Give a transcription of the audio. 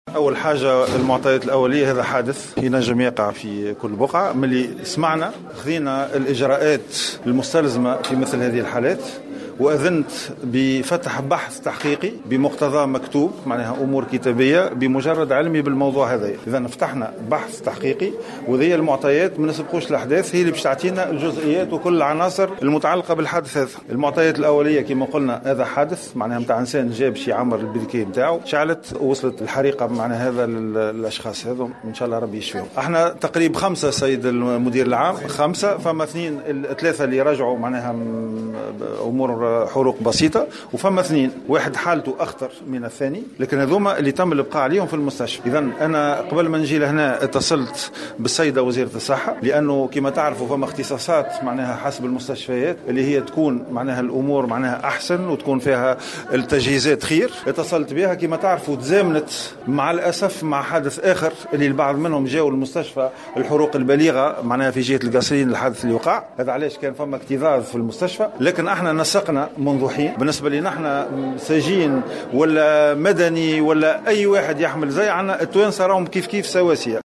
أول حاجة المعطيات الأولية، هذا حادث ينجم يقع في كل بقعة. ملي سمعنا خذينا الإجراءات المستلزمة في مثل هذه الحالات، وأذنت بفتح بحث تحقيقي بمقتضى مكتوب، معناها أمور كتابية بمجرد علمي بالموضوع هذا. إذا فتحنا بحث تحقيقي، وذي المعطيات ما نسبقوش الأحداث، هي اللي باش تعطينا الجزئيات وكل العناصر المتعلقة بالحادث هذا. المعطيات الأولية كما قلنا هذا حادث، معناها متاع إنسان جاب شي عمر البريكي متاعه، شعلت ووصلت الحريقة معناها هذا الأشخاص هذا، إن شاء الله ربي يشفيهم. احنا تقريبا 5 سيد المدير العام، 5، فما 3 اللي رجعوا معناها أمور حروق بسيطة، وفما 2 واحد حالته أخطر من الثاني، لكن هذوما اللي تم الإبقاء عليهم في المستشفى. إذن أنا قبل ما نجي لهنا اتصلت بالسيدة وزيرة الصحة، لأنه كما تعرفوا فما اختصاصات معناها حسب المستشفيات اللي هي تكون معناها الأمور معناها أحسن وتكون فيها التجهيزات خير. اتصلت بها كما تعرفوا، تزامنت مع الأسف مع حادث آخر اللي البعض منهم جاءوا المستشفى الحروق البليغة معناها في جهة القصرين، الحادث اللي وقع هذا علاش كان فما اكتظاظ في المستشفى. لكن احنا نسقنا منذ حين بالنسبة لنا احنا سجين ولا مدني ولا أي واحد يحمل زي عنا التوانسة راهم كيف سواسية.